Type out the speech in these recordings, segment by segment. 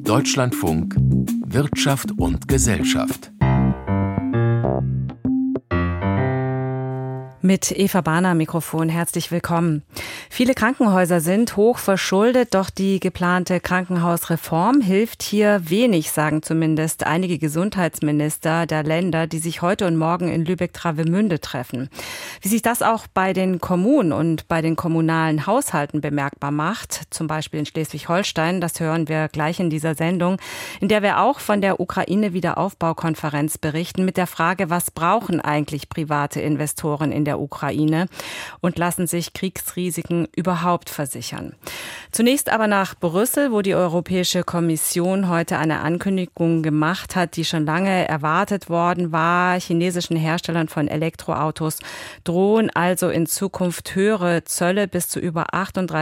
Deutschlandfunk Wirtschaft und Gesellschaft. Mit Eva Bahner am Mikrofon, herzlich willkommen. Viele Krankenhäuser sind hoch verschuldet, doch die geplante Krankenhausreform hilft hier wenig, sagen zumindest einige Gesundheitsminister der Länder, die sich heute und morgen in Lübeck-Travemünde treffen. Wie sich das auch bei den Kommunen und bei den kommunalen Haushalten bemerkbar macht, zum Beispiel in Schleswig-Holstein, das hören wir gleich in dieser Sendung, in der wir auch von der Ukraine-Wiederaufbaukonferenz berichten mit der Frage, was brauchen eigentlich private Investoren in der Ukraine und lassen sich Kriegsrisiken überhaupt versichern. Zunächst aber nach Brüssel, wo die Europäische Kommission heute eine Ankündigung gemacht hat, die schon lange erwartet worden war. Chinesischen Herstellern von Elektroautos drohen also in Zukunft höhere Zölle bis zu über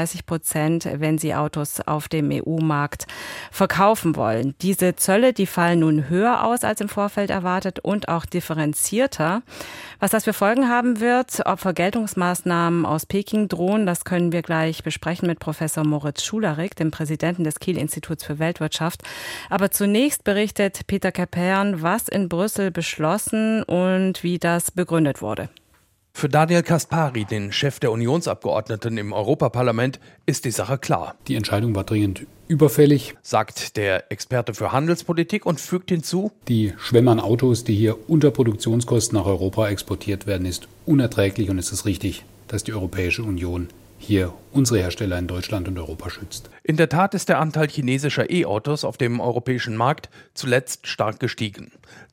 38%, wenn sie Autos auf dem EU-Markt verkaufen wollen. Diese Zölle, die fallen nun höher aus als im Vorfeld erwartet und auch differenzierter. Was das für Folgen haben wird, ob Vergeltungsmaßnahmen aus Peking drohen, das können wir gleich besprechen mit Professor Moritz Schularik, dem Präsidenten des Kiel-Instituts für Weltwirtschaft. Aber zunächst berichtet Peter Kapern, was in Brüssel beschlossen und wie das begründet wurde. Für Daniel Caspary, den Chef der Unionsabgeordneten im Europaparlament, ist die Sache klar. Die Entscheidung war dringend überfällig, sagt der Experte für Handelspolitik und fügt hinzu: Die Schwemme an Autos, die hier unter Produktionskosten nach Europa exportiert werden, ist unerträglich und es ist richtig, dass die Europäische Union hier unsere Hersteller in Deutschland und Europa schützt. In der Tat ist der Anteil chinesischer E-Autos auf dem europäischen Markt zuletzt stark gestiegen.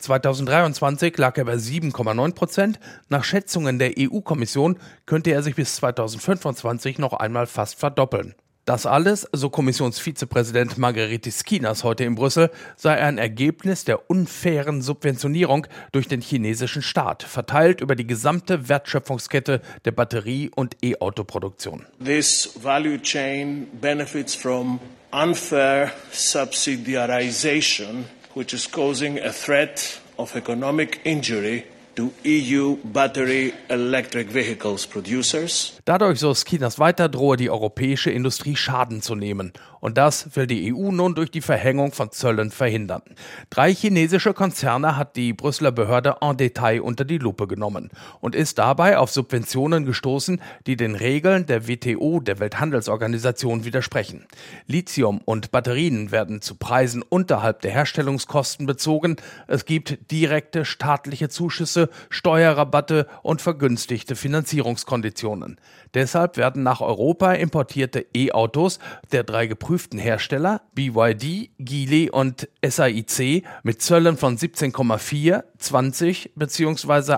2023 lag er bei 7,9%. Nach Schätzungen der EU-Kommission könnte er sich bis 2025 noch einmal fast verdoppeln. Das alles, so Kommissionsvizepräsident Margaritis Schinas heute in Brüssel, sei ein Ergebnis der unfairen Subventionierung durch den chinesischen Staat, verteilt über die gesamte Wertschöpfungskette der Batterie- und E-Auto-Produktion. This value chain benefits from unfair subsidiarization, which is causing a threat of economic injury to EU battery electric vehicles producers. Dadurch, so Schinas weiter, drohe die europäische Industrie Schaden zu nehmen. Und das will die EU nun durch die Verhängung von Zöllen verhindern. 3 chinesische Konzerne hat die Brüsseler Behörde en Detail unter die Lupe genommen und ist dabei auf Subventionen gestoßen, die den Regeln der WTO, der Welthandelsorganisation, widersprechen. Lithium und Batterien werden zu Preisen unterhalb der Herstellungskosten bezogen. Es gibt direkte staatliche Zuschüsse, Steuerrabatte und vergünstigte Finanzierungskonditionen. Deshalb werden nach Europa importierte E-Autos der 3 geprüften Hersteller BYD, Geely und SAIC mit Zöllen von 17,4, 20 bzw.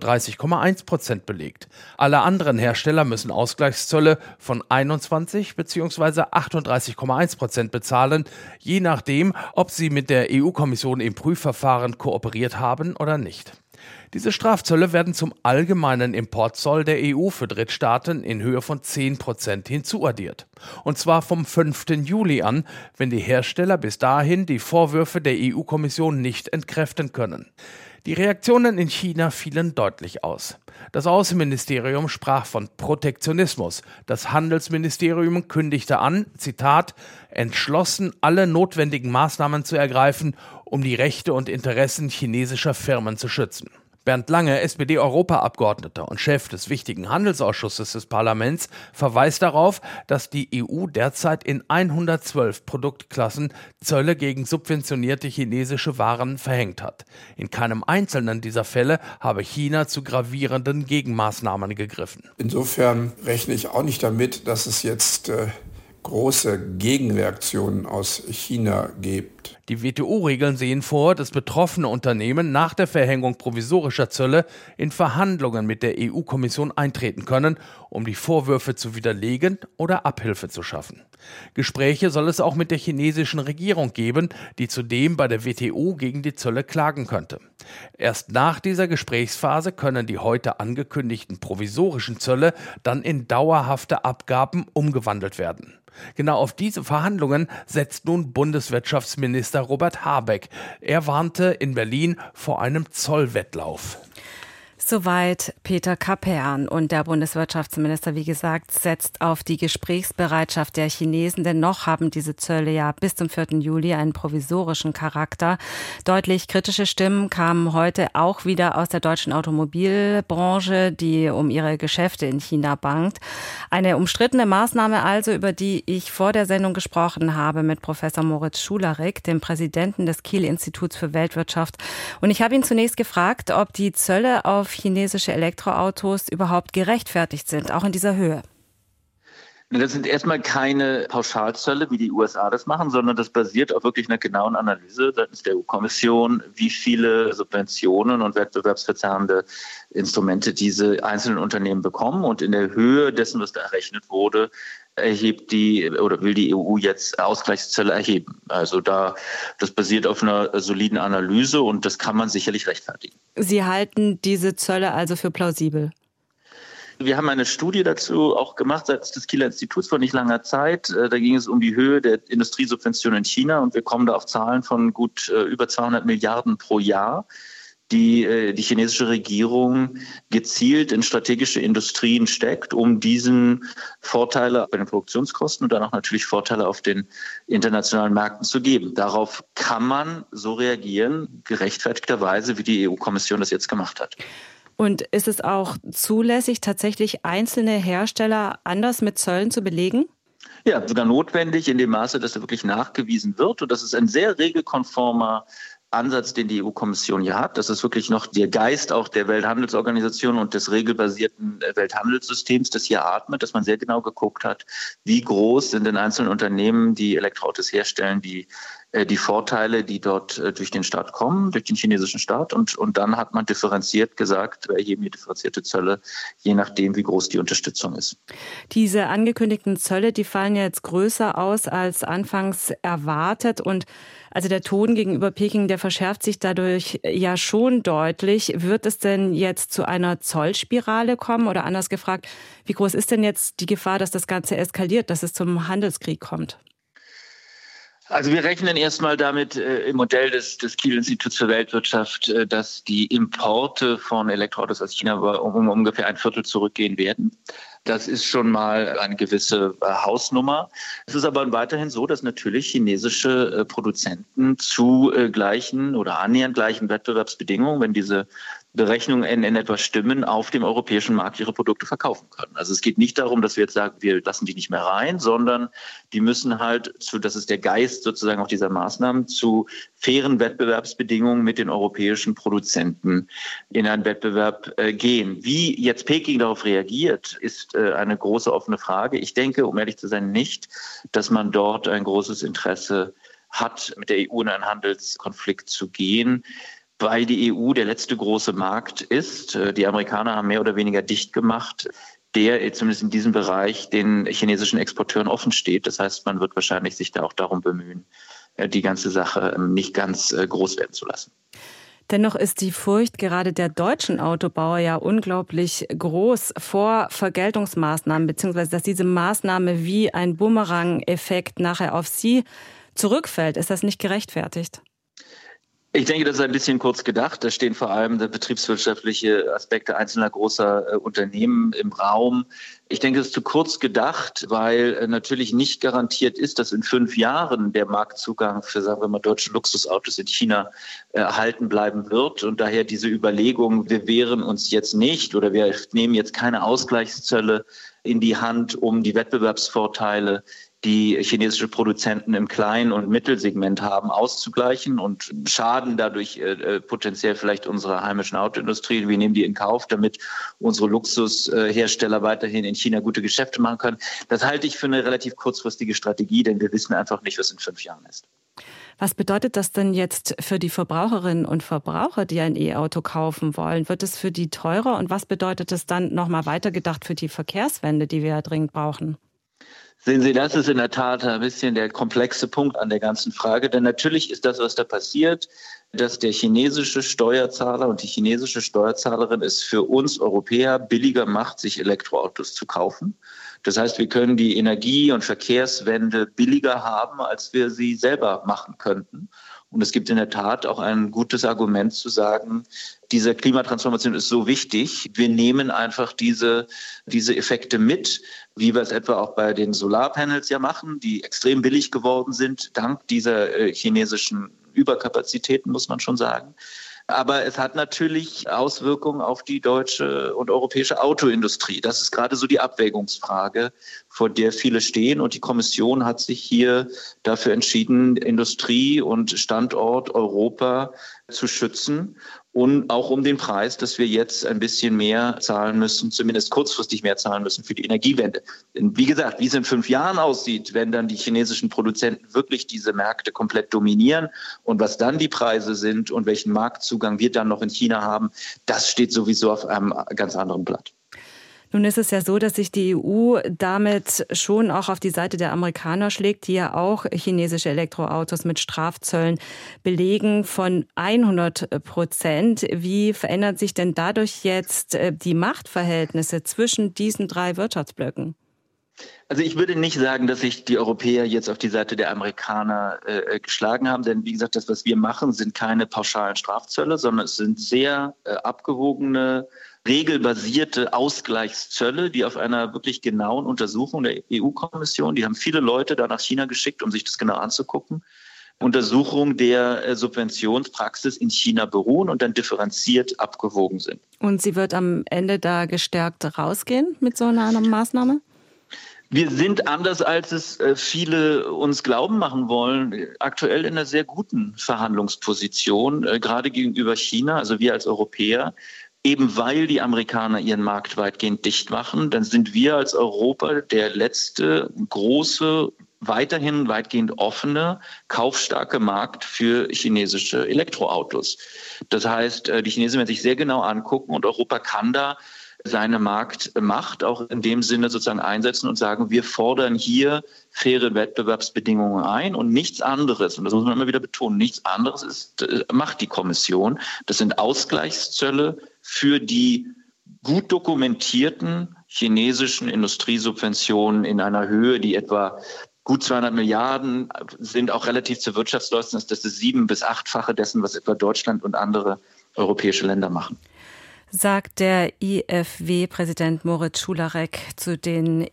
38,1% belegt. Alle anderen Hersteller müssen Ausgleichszölle von 21 bzw. 38,1% bezahlen, je nachdem, ob sie mit der EU-Kommission im Prüfverfahren kooperiert haben oder nicht. Diese Strafzölle werden zum allgemeinen Importzoll der EU für Drittstaaten in Höhe von 10% hinzuaddiert. Und zwar vom 5. Juli an, wenn die Hersteller bis dahin die Vorwürfe der EU-Kommission nicht entkräften können. Die Reaktionen in China fielen deutlich aus. Das Außenministerium sprach von Protektionismus. Das Handelsministerium kündigte an, Zitat, entschlossen, alle notwendigen Maßnahmen zu ergreifen, um die Rechte und Interessen chinesischer Firmen zu schützen. Bernd Lange, SPD-Europaabgeordneter und Chef des wichtigen Handelsausschusses des Parlaments, verweist darauf, dass die EU derzeit in 112 Produktklassen Zölle gegen subventionierte chinesische Waren verhängt hat. In keinem einzelnen dieser Fälle habe China zu gravierenden Gegenmaßnahmen gegriffen. Insofern rechne ich auch nicht damit, dass es jetzt große Gegenreaktionen aus China gibt. Die WTO-Regeln sehen vor, dass betroffene Unternehmen nach der Verhängung provisorischer Zölle in Verhandlungen mit der EU-Kommission eintreten können, um die Vorwürfe zu widerlegen oder Abhilfe zu schaffen. Gespräche soll es auch mit der chinesischen Regierung geben, die zudem bei der WTO gegen die Zölle klagen könnte. Erst nach dieser Gesprächsphase können die heute angekündigten provisorischen Zölle dann in dauerhafte Abgaben umgewandelt werden. Genau auf diese Verhandlungen setzt nun Bundeswirtschaftsminister Robert Habeck. Er warnte in Berlin vor einem Zollwettlauf. Soweit Peter Kapern. Und der Bundeswirtschaftsminister, wie gesagt, setzt auf die Gesprächsbereitschaft der Chinesen, denn noch haben diese Zölle ja bis zum 4. Juli einen provisorischen Charakter. Deutlich kritische Stimmen kamen heute auch wieder aus der deutschen Automobilbranche, die um ihre Geschäfte in China bangt. Eine umstrittene Maßnahme also, über die ich vor der Sendung gesprochen habe mit Professor Moritz Schularik, dem Präsidenten des Kiel-Instituts für Weltwirtschaft. Und ich habe ihn zunächst gefragt, ob die Zölle auf chinesische Elektroautos überhaupt gerechtfertigt sind, auch in dieser Höhe. Das sind erstmal keine Pauschalzölle, wie die USA das machen, sondern das basiert auf wirklich einer genauen Analyse seitens der EU-Kommission, wie viele Subventionen und wettbewerbsverzerrende Instrumente diese einzelnen Unternehmen bekommen. Und in der Höhe dessen, was da errechnet wurde, will die EU jetzt Ausgleichszölle erheben. Also das basiert auf einer soliden Analyse und das kann man sicherlich rechtfertigen. Sie halten diese Zölle also für plausibel? Wir haben eine Studie dazu auch gemacht seitens des Kieler Instituts vor nicht langer Zeit. Da ging es um die Höhe der Industriesubventionen in China und wir kommen da auf Zahlen von gut über 200 Milliarden pro Jahr, die chinesische Regierung gezielt in strategische Industrien steckt, um diesen Vorteile bei den Produktionskosten und dann auch natürlich Vorteile auf den internationalen Märkten zu geben. Darauf kann man so reagieren, gerechtfertigterweise, wie die EU-Kommission das jetzt gemacht hat. Und ist es auch zulässig, tatsächlich einzelne Hersteller anders mit Zöllen zu belegen? Ja, sogar notwendig in dem Maße, dass da wirklich nachgewiesen wird. Und das ist ein sehr regelkonformer Ansatz, den die EU-Kommission hier hat. Das ist wirklich noch der Geist auch der Welthandelsorganisation und des regelbasierten Welthandelssystems, das hier atmet, dass man sehr genau geguckt hat, wie groß sind in einzelnen Unternehmen, die Elektroautos herstellen, die Vorteile, die dort durch den Staat kommen, durch den chinesischen Staat. Und dann hat man differenziert gesagt, wir erheben hier differenzierte Zölle, je nachdem, wie groß die Unterstützung ist. Diese angekündigten Zölle, die fallen ja jetzt größer aus als anfangs erwartet. Und also der Ton gegenüber Peking, der verschärft sich dadurch ja schon deutlich. Wird es denn jetzt zu einer Zollspirale kommen? Oder anders gefragt, wie groß ist denn jetzt die Gefahr, dass das Ganze eskaliert, dass es zum Handelskrieg kommt? Also wir rechnen erstmal damit im Modell des Kiel-Instituts für Weltwirtschaft, dass die Importe von Elektroautos aus China um ungefähr 1/4 zurückgehen werden. Das ist schon mal eine gewisse Hausnummer. Es ist aber weiterhin so, dass natürlich chinesische Produzenten zu gleichen oder annähernd gleichen Wettbewerbsbedingungen, wenn diese Berechnungen in etwa stimmen, auf dem europäischen Markt ihre Produkte verkaufen können. Also es geht nicht darum, dass wir jetzt sagen, wir lassen die nicht mehr rein, sondern die müssen halt das ist der Geist sozusagen auch dieser Maßnahmen, zu fairen Wettbewerbsbedingungen mit den europäischen Produzenten in einen Wettbewerb gehen. Wie jetzt Peking darauf reagiert, ist eine große offene Frage. Ich denke, um ehrlich zu sein, nicht, dass man dort ein großes Interesse hat, mit der EU in einen Handelskonflikt zu gehen, weil die EU der letzte große Markt ist. Die Amerikaner haben mehr oder weniger dicht gemacht, der zumindest in diesem Bereich den chinesischen Exporteuren offen steht. Das heißt, man wird wahrscheinlich sich da auch darum bemühen, die ganze Sache nicht ganz groß werden zu lassen. Dennoch ist die Furcht gerade der deutschen Autobauer ja unglaublich groß vor Vergeltungsmaßnahmen, beziehungsweise dass diese Maßnahme wie ein Bumerang-Effekt nachher auf sie zurückfällt. Ist das nicht gerechtfertigt? Ich denke, das ist ein bisschen kurz gedacht. Da stehen vor allem betriebswirtschaftliche Aspekte einzelner großer Unternehmen im Raum. Ich denke, es ist zu kurz gedacht, weil natürlich nicht garantiert ist, dass in 5 Jahren der Marktzugang für, sagen wir mal, deutsche Luxusautos in China erhalten bleiben wird. Und daher diese Überlegung, wir wehren uns jetzt nicht oder wir nehmen jetzt keine Ausgleichszölle in die Hand, um die Wettbewerbsvorteile, die chinesische Produzenten im Klein- und Mittelsegment haben, auszugleichen und schaden dadurch potenziell vielleicht unserer heimischen Autoindustrie. Wir nehmen die in Kauf, damit unsere Luxushersteller weiterhin in China gute Geschäfte machen können. Das halte ich für eine relativ kurzfristige Strategie, denn wir wissen einfach nicht, was in 5 Jahren ist. Was bedeutet das denn jetzt für die Verbraucherinnen und Verbraucher, die ein E-Auto kaufen wollen? Wird es für die teurer? Und was bedeutet es dann nochmal weitergedacht für die Verkehrswende, die wir ja dringend brauchen? Sehen Sie, das ist in der Tat ein bisschen der komplexe Punkt an der ganzen Frage. Denn natürlich ist das, was da passiert, dass der chinesische Steuerzahler und die chinesische Steuerzahlerin es für uns Europäer billiger macht, sich Elektroautos zu kaufen. Das heißt, wir können die Energie- und Verkehrswende billiger haben, als wir sie selber machen könnten. Und es gibt in der Tat auch ein gutes Argument zu sagen, diese Klimatransformation ist so wichtig. Wir nehmen einfach diese Effekte mit, wie wir es etwa auch bei den Solarpanels ja machen, die extrem billig geworden sind, dank dieser chinesischen Überkapazitäten, muss man schon sagen. Aber es hat natürlich Auswirkungen auf die deutsche und europäische Autoindustrie. Das ist gerade so die Abwägungsfrage, vor der viele stehen. Und die Kommission hat sich hier dafür entschieden, Industrie und Standort Europa zu schützen. Und auch um den Preis, dass wir jetzt ein bisschen mehr zahlen müssen, zumindest kurzfristig mehr zahlen müssen für die Energiewende. Denn wie gesagt, wie es in 5 Jahren aussieht, wenn dann die chinesischen Produzenten wirklich diese Märkte komplett dominieren und was dann die Preise sind und welchen Marktzugang wir dann noch in China haben, das steht sowieso auf einem ganz anderen Blatt. Nun ist es ja so, dass sich die EU damit schon auch auf die Seite der Amerikaner schlägt, die ja auch chinesische Elektroautos mit Strafzöllen belegen von 100%. Wie verändern sich denn dadurch jetzt die Machtverhältnisse zwischen diesen 3 Wirtschaftsblöcken? Also ich würde nicht sagen, dass sich die Europäer jetzt auf die Seite der Amerikaner geschlagen haben, denn wie gesagt, das, was wir machen, sind keine pauschalen Strafzölle, sondern es sind sehr abgewogene, regelbasierte Ausgleichszölle, die auf einer wirklich genauen Untersuchung der EU-Kommission, die haben viele Leute da nach China geschickt, um sich das genau anzugucken, Untersuchung der Subventionspraxis in China beruhen und dann differenziert abgewogen sind. Und sie wird am Ende da gestärkt rausgehen mit so einer Maßnahme? Wir sind, anders als es viele uns glauben machen wollen, aktuell in einer sehr guten Verhandlungsposition, gerade gegenüber China, also wir als Europäer. Eben weil die Amerikaner ihren Markt weitgehend dicht machen, dann sind wir als Europa der letzte große, weiterhin weitgehend offene, kaufstarke Markt für chinesische Elektroautos. Das heißt, die Chinesen werden sich sehr genau angucken und Europa kann da seine Marktmacht auch in dem Sinne sozusagen einsetzen und sagen, wir fordern hier faire Wettbewerbsbedingungen ein und nichts anderes, und das muss man immer wieder betonen, nichts anderes macht die Kommission. Das sind Ausgleichszölle für die gut dokumentierten chinesischen Industriesubventionen in einer Höhe, die etwa gut 200 Milliarden sind, auch relativ zur Wirtschaftsleistung. Das ist 7- bis 8-fache dessen, was etwa Deutschland und andere europäische Länder machen. Sagt der IFW-Präsident Moritz Schularek zu den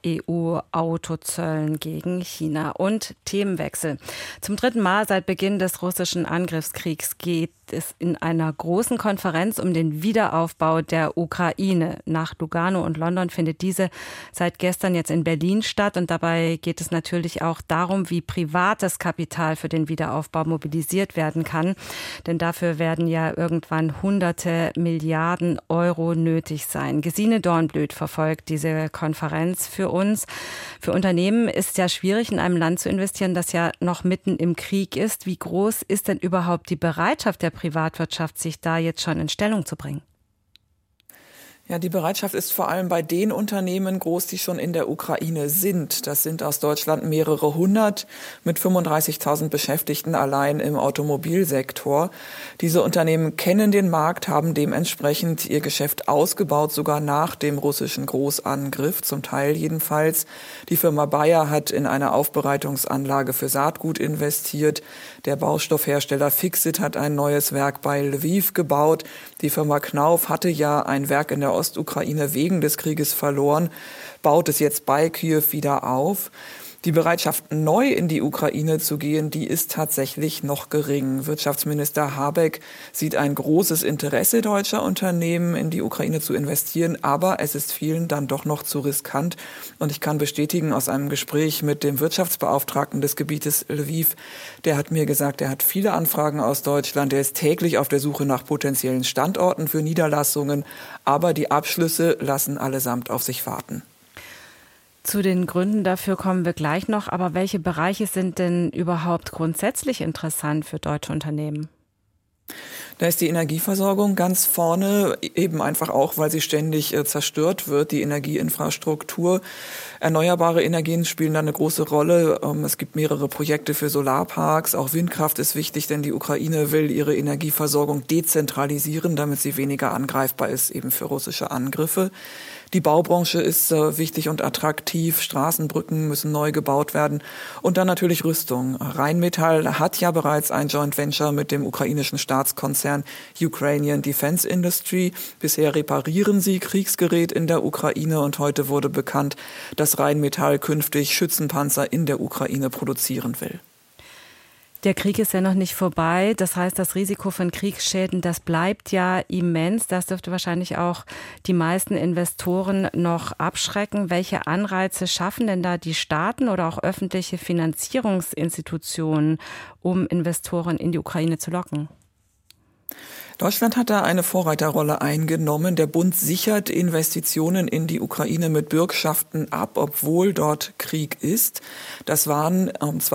EU-Autozöllen gegen China. Und Themenwechsel. Zum 3. Mal seit Beginn des russischen Angriffskriegs geht es in einer großen Konferenz um den Wiederaufbau der Ukraine. Nach Lugano und London findet diese seit gestern jetzt in Berlin statt. Und dabei geht es natürlich auch darum, wie privates Kapital für den Wiederaufbau mobilisiert werden kann. Denn dafür werden ja irgendwann hunderte Milliarden Euro nötig sein. Gesine Dornblüt verfolgt diese Konferenz für uns. Für Unternehmen ist es ja schwierig, in einem Land zu investieren, das ja noch mitten im Krieg ist. Wie groß ist denn überhaupt die Bereitschaft der Privatwirtschaft, sich da jetzt schon in Stellung zu bringen? Ja, die Bereitschaft ist vor allem bei den Unternehmen groß, die schon in der Ukraine sind. Das sind aus Deutschland mehrere hundert mit 35.000 Beschäftigten allein im Automobilsektor. Diese Unternehmen kennen den Markt, haben dementsprechend ihr Geschäft ausgebaut, sogar nach dem russischen Großangriff, zum Teil jedenfalls. Die Firma Bayer hat in eine Aufbereitungsanlage für Saatgut investiert. Der Baustoffhersteller Fixit hat ein neues Werk bei Lviv gebaut. Die Firma Knauf hatte ja ein Werk in der Ostukraine wegen des Krieges verloren, baut es jetzt bei Kiew wieder auf. Die Bereitschaft, neu in die Ukraine zu gehen, die ist tatsächlich noch gering. Wirtschaftsminister Habeck sieht ein großes Interesse deutscher Unternehmen, in die Ukraine zu investieren, aber es ist vielen dann doch noch zu riskant. Und ich kann bestätigen aus einem Gespräch mit dem Wirtschaftsbeauftragten des Gebietes Lviv, der hat mir gesagt, er hat viele Anfragen aus Deutschland, er ist täglich auf der Suche nach potenziellen Standorten für Niederlassungen, aber die Abschlüsse lassen allesamt auf sich warten. Zu den Gründen dafür kommen wir gleich noch. Aber welche Bereiche sind denn überhaupt grundsätzlich interessant für deutsche Unternehmen? Da ist die Energieversorgung ganz vorne, eben einfach auch, weil sie ständig zerstört wird, die Energieinfrastruktur. Erneuerbare Energien spielen da eine große Rolle. Es gibt mehrere Projekte für Solarparks. Auch Windkraft ist wichtig, denn die Ukraine will ihre Energieversorgung dezentralisieren, damit sie weniger angreifbar ist, eben für russische Angriffe. Die Baubranche ist wichtig und attraktiv. Straßenbrücken müssen neu gebaut werden. Und dann natürlich Rüstung. Rheinmetall hat ja bereits ein Joint Venture mit dem ukrainischen Staatskonzern Ukrainian Defense Industry. Bisher reparieren sie Kriegsgerät in der Ukraine und heute wurde bekannt, dass Rheinmetall künftig Schützenpanzer in der Ukraine produzieren will. Der Krieg ist ja noch nicht vorbei. Das heißt, das Risiko von Kriegsschäden, das bleibt ja immens. Das dürfte wahrscheinlich auch die meisten Investoren noch abschrecken. Welche Anreize schaffen denn da die Staaten oder auch öffentliche Finanzierungsinstitutionen, um Investoren in die Ukraine zu locken? Deutschland hat da eine Vorreiterrolle eingenommen. Der Bund sichert Investitionen in die Ukraine mit Bürgschaften ab, obwohl dort Krieg ist. Das waren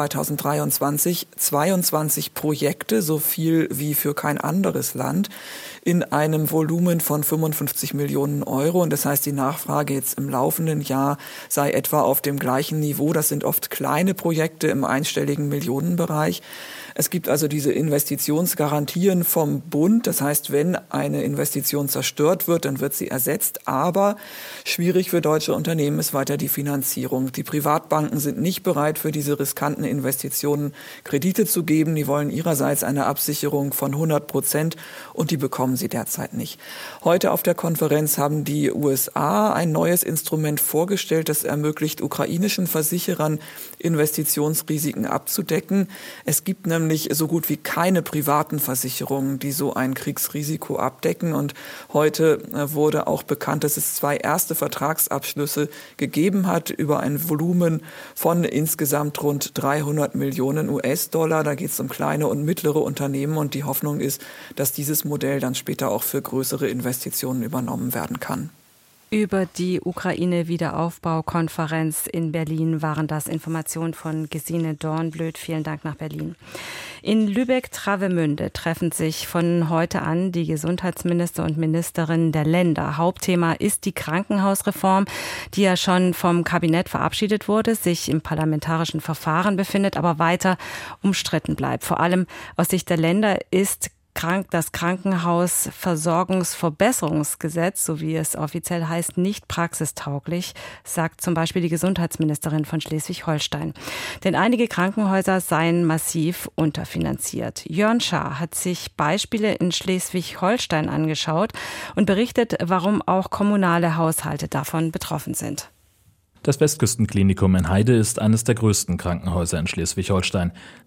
2023 22 Projekte, so viel wie für kein anderes Land, in einem Volumen von 55 Millionen Euro. Und das heißt, die Nachfrage jetzt im laufenden Jahr sei etwa auf dem gleichen Niveau. Das sind oft kleine Projekte im einstelligen Millionenbereich. Es gibt also diese Investitionsgarantien vom Bund. Das heißt, wenn eine Investition zerstört wird, dann wird sie ersetzt. Aber schwierig für deutsche Unternehmen ist weiter die Finanzierung. Die Privatbanken sind nicht bereit, für diese riskanten Investitionen Kredite zu geben. Die wollen ihrerseits eine Absicherung von 100% und die bekommen sie derzeit nicht. Heute auf der Konferenz haben die USA ein neues Instrument vorgestellt, das ermöglicht ukrainischen Versicherern, Investitionsrisiken abzudecken. Es gibt nämlich so gut wie keine privaten Versicherungen, die so ein Kriegsrisiko abdecken. Und heute wurde auch bekannt, dass es 2 erste Vertragsabschlüsse gegeben hat über ein Volumen von insgesamt rund 300 Millionen US-Dollar. Da geht es um kleine und mittlere Unternehmen und die Hoffnung ist, dass dieses Modell dann später auch für größere Investitionen übernommen werden kann. Über die Ukraine-Wiederaufbaukonferenz in Berlin waren das Informationen von Gesine Dornblöd. Vielen Dank nach Berlin. In Lübeck-Travemünde treffen sich von heute an die Gesundheitsminister und Ministerinnen der Länder. Hauptthema ist die Krankenhausreform, die ja schon vom Kabinett verabschiedet wurde, sich im parlamentarischen Verfahren befindet, aber weiter umstritten bleibt. Vor allem aus Sicht der Länder ist das Krankenhausversorgungsverbesserungsgesetz, so wie es offiziell heißt, nicht praxistauglich, sagt zum Beispiel die Gesundheitsministerin von Schleswig-Holstein. Denn einige Krankenhäuser seien massiv unterfinanziert. Jörn Schaar hat sich Beispiele in Schleswig-Holstein angeschaut und berichtet, warum auch kommunale Haushalte davon betroffen sind. Das Westküstenklinikum in Heide ist eines der größten Krankenhäuser in Schleswig-Holstein.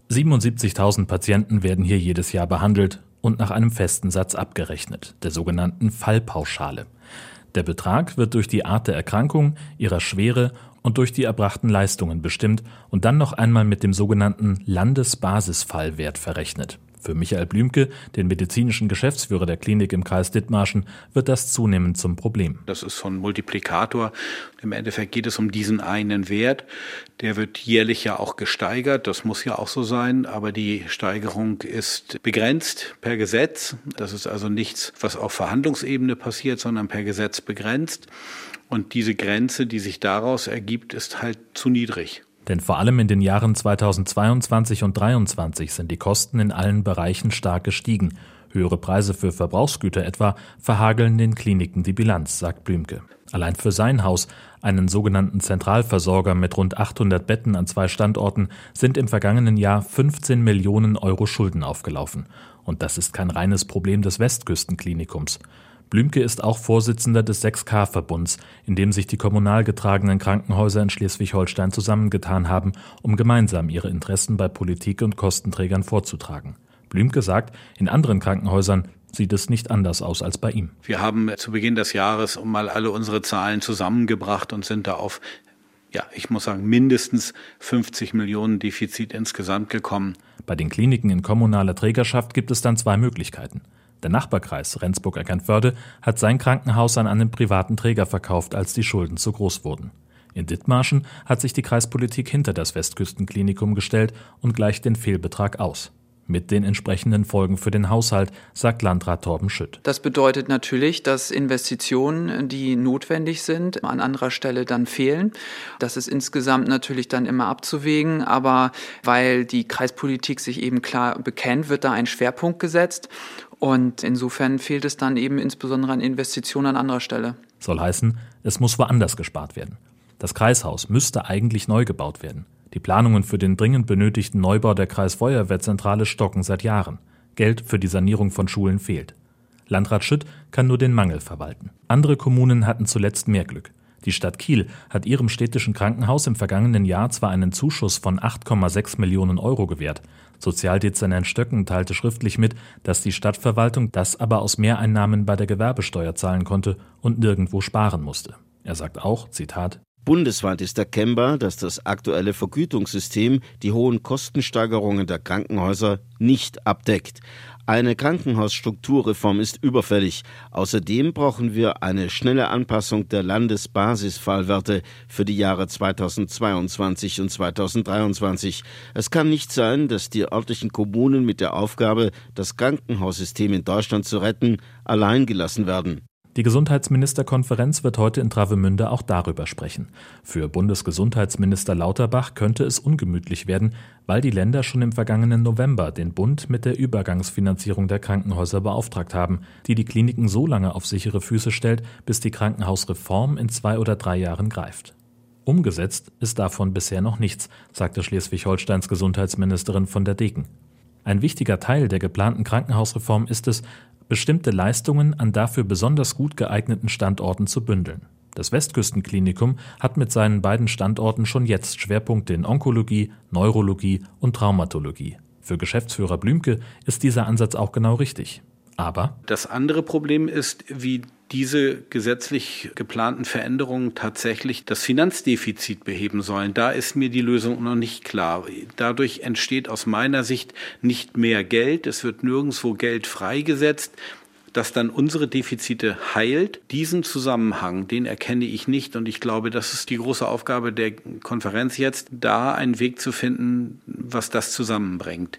77.000 Patienten werden hier jedes Jahr behandelt und nach einem festen Satz abgerechnet, der sogenannten Fallpauschale. Der Betrag wird durch die Art der Erkrankung, ihrer Schwere und durch die erbrachten Leistungen bestimmt und dann noch einmal mit dem sogenannten Landesbasisfallwert verrechnet. Für Michael Blümke, den medizinischen Geschäftsführer der Klinik im Kreis Dithmarschen, wird das zunehmend zum Problem. Das ist so ein Multiplikator. Im Endeffekt geht es um diesen einen Wert. Der wird jährlich ja auch gesteigert. Das muss ja auch so sein. Aber die Steigerung ist begrenzt per Gesetz. Das ist also nichts, was auf Verhandlungsebene passiert, sondern per Gesetz begrenzt. Und diese Grenze, die sich daraus ergibt, ist halt zu niedrig. Denn vor allem in den Jahren 2022 und 2023 sind die Kosten in allen Bereichen stark gestiegen. Höhere Preise für Verbrauchsgüter etwa verhageln den Kliniken die Bilanz, sagt Blümke. Allein für sein Haus, einen sogenannten Zentralversorger mit rund 800 Betten an 2 Standorten, sind im vergangenen Jahr 15 Millionen Euro Schulden aufgelaufen. Und das ist kein reines Problem des Westküstenklinikums. Blümke ist auch Vorsitzender des 6K-Verbunds, in dem sich die kommunal getragenen Krankenhäuser in Schleswig-Holstein zusammengetan haben, um gemeinsam ihre Interessen bei Politik und Kostenträgern vorzutragen. Blümke sagt, in anderen Krankenhäusern sieht es nicht anders aus als bei ihm. Wir haben zu Beginn des Jahres mal alle unsere Zahlen zusammengebracht und sind da auf, ich muss sagen, mindestens 50 Millionen Defizit insgesamt gekommen. Bei den Kliniken in kommunaler Trägerschaft gibt es dann 2 Möglichkeiten. Der Nachbarkreis Rendsburg-Eckernförde hat sein Krankenhaus an einen privaten Träger verkauft, als die Schulden zu groß wurden. In Dithmarschen hat sich die Kreispolitik hinter das Westküstenklinikum gestellt und gleicht den Fehlbetrag aus. Mit den entsprechenden Folgen für den Haushalt, sagt Landrat Torben Schütt. Das bedeutet natürlich, dass Investitionen, die notwendig sind, an anderer Stelle dann fehlen. Das ist insgesamt natürlich dann immer abzuwägen, aber weil die Kreispolitik sich eben klar bekennt, wird da ein Schwerpunkt gesetzt. Und insofern fehlt es dann eben insbesondere an Investitionen an anderer Stelle. Soll heißen, Es muss woanders gespart werden. Das Kreishaus müsste eigentlich neu gebaut werden. Die Planungen für den dringend benötigten Neubau der Kreisfeuerwehrzentrale stocken seit Jahren. Geld für die Sanierung von Schulen fehlt. Landrat Schütt kann nur den Mangel verwalten. Andere Kommunen hatten zuletzt mehr Glück. Die Stadt Kiel hat ihrem städtischen Krankenhaus im vergangenen Jahr zwar einen Zuschuss von 8,6 Millionen Euro gewährt. Sozialdezernent Stöcken teilte schriftlich mit, dass die Stadtverwaltung das aber aus Mehreinnahmen bei der Gewerbesteuer zahlen konnte und nirgendwo sparen musste. Er sagt auch, Zitat: Bundesweit ist erkennbar, dass das aktuelle Vergütungssystem die hohen Kostensteigerungen der Krankenhäuser nicht abdeckt. Eine Krankenhausstrukturreform ist überfällig. Außerdem brauchen wir eine schnelle Anpassung der Landesbasisfallwerte für die Jahre 2022 und 2023. Es kann nicht sein, dass die örtlichen Kommunen mit der Aufgabe, das Krankenhaussystem in Deutschland zu retten, allein gelassen werden. Die Gesundheitsministerkonferenz wird heute in Travemünde auch darüber sprechen. Für Bundesgesundheitsminister Lauterbach könnte es ungemütlich werden, weil die Länder schon im vergangenen November den Bund mit der Übergangsfinanzierung der Krankenhäuser beauftragt haben, die Kliniken so lange auf sichere Füße stellt, bis die Krankenhausreform in 2 oder 3 Jahren greift. Umgesetzt ist davon bisher noch nichts, sagte Schleswig-Holsteins Gesundheitsministerin von der Degen. Ein wichtiger Teil der geplanten Krankenhausreform ist es, bestimmte Leistungen an dafür besonders gut geeigneten Standorten zu bündeln. Das Westküstenklinikum hat mit seinen beiden Standorten schon jetzt Schwerpunkte in Onkologie, Neurologie und Traumatologie. Für Geschäftsführer Blümke ist dieser Ansatz auch genau richtig. Aber das andere Problem ist, wie diese gesetzlich geplanten Veränderungen tatsächlich das Finanzdefizit beheben sollen. Da ist mir die Lösung noch nicht klar. Dadurch entsteht aus meiner Sicht nicht mehr Geld. Es wird nirgendwo Geld freigesetzt, das dann unsere Defizite heilt. Diesen Zusammenhang, den erkenne ich nicht. Und ich glaube, das ist die große Aufgabe der Konferenz jetzt, da einen Weg zu finden, was das zusammenbringt.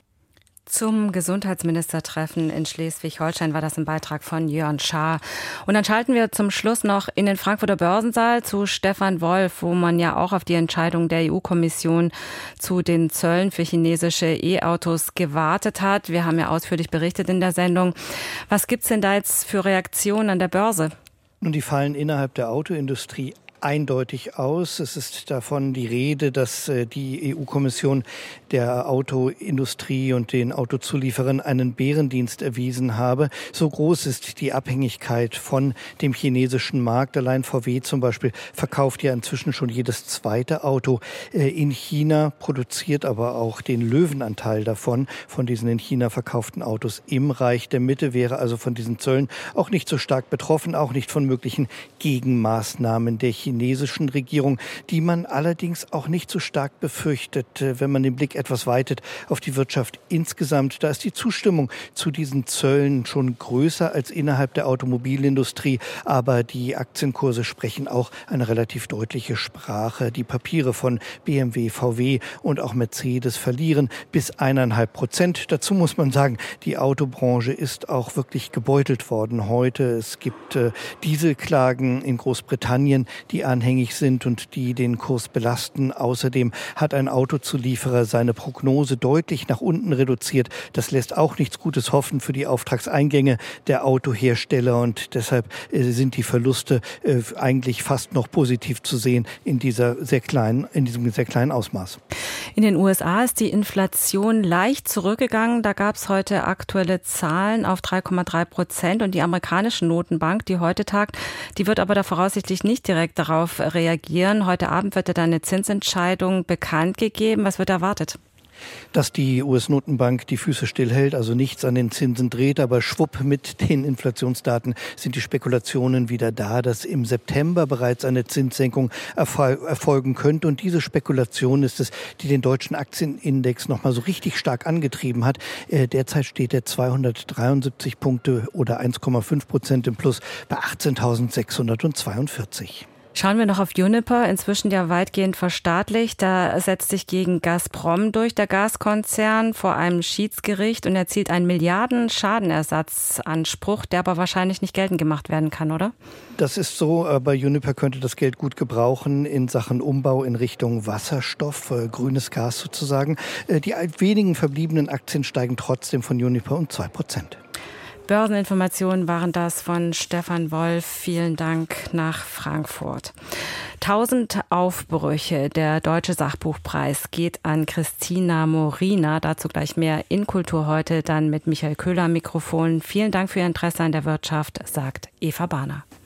Zum Gesundheitsministertreffen in Schleswig-Holstein war das ein Beitrag von Jörn Schaar. Und dann schalten wir zum Schluss noch in den Frankfurter Börsensaal zu Stefan Wolf, wo man ja auch auf die Entscheidung der EU-Kommission zu den Zöllen für chinesische E-Autos gewartet hat. Wir haben ja ausführlich berichtet in der Sendung. Was gibt's denn da jetzt für Reaktionen an der Börse? Nun, die fallen innerhalb der Autoindustrie eindeutig aus. Es ist davon die Rede, dass die EU-Kommission der Autoindustrie und den Autozulieferern einen Bärendienst erwiesen habe. So groß ist die Abhängigkeit von dem chinesischen Markt. Allein VW zum Beispiel verkauft ja inzwischen schon jedes zweite Auto in China, produziert aber auch den Löwenanteil davon, von diesen in China verkauften Autos im Reich der Mitte, wäre also von diesen Zöllen auch nicht so stark betroffen, auch nicht von möglichen Gegenmaßnahmen der chinesischen Regierung, die man allerdings auch nicht so stark befürchtet, wenn man den Blick etwas weitet auf die Wirtschaft insgesamt. Da ist die Zustimmung zu diesen Zöllen schon größer als innerhalb der Automobilindustrie, aber die Aktienkurse sprechen auch eine relativ deutliche Sprache. Die Papiere von BMW, VW und auch Mercedes verlieren bis 1,5%. Dazu muss man sagen, die Autobranche ist auch wirklich gebeutelt worden heute. Es gibt Dieselklagen in Großbritannien, die anhängig sind und die den Kurs belasten. Außerdem hat ein Autozulieferer seine Prognose deutlich nach unten reduziert. Das lässt auch nichts Gutes hoffen für die Auftragseingänge der Autohersteller und deshalb sind die Verluste eigentlich fast noch positiv zu sehen in diesem sehr kleinen Ausmaß. In den USA ist die Inflation leicht zurückgegangen. Da gab es heute aktuelle Zahlen auf 3,3% und die amerikanische Notenbank, die heute tagt, die wird aber da voraussichtlich nicht direkt darauf reagieren. Heute Abend wird ja dann eine Zinsentscheidung bekannt gegeben. Was wird erwartet? Dass die US-Notenbank die Füße stillhält, also nichts an den Zinsen dreht, aber schwupp mit den Inflationsdaten sind die Spekulationen wieder da, dass im September bereits eine Zinssenkung erfolgen könnte. Und diese Spekulation ist es, die den deutschen Aktienindex nochmal so richtig stark angetrieben hat. Derzeit steht er 273 Punkte oder 1,5% im Plus bei 18.642. Schauen wir noch auf Uniper, inzwischen ja weitgehend verstaatlicht. Da setzt sich gegen Gazprom durch, der Gaskonzern, vor einem Schiedsgericht und erzielt einen Milliarden-Schadenersatzanspruch, der aber wahrscheinlich nicht geltend gemacht werden kann, oder? Das ist so, aber Uniper könnte das Geld gut gebrauchen in Sachen Umbau in Richtung Wasserstoff, grünes Gas sozusagen. Die wenigen verbliebenen Aktien steigen trotzdem von Uniper um 2%. Börseninformationen waren das von Stefan Wolf. Vielen Dank nach Frankfurt. 1000 Aufbrüche. Der Deutsche Sachbuchpreis geht an Christina Morina. Dazu gleich mehr in Kultur heute, dann mit Michael Köhler am Mikrofon. Vielen Dank für Ihr Interesse an der Wirtschaft, sagt Eva Bahner.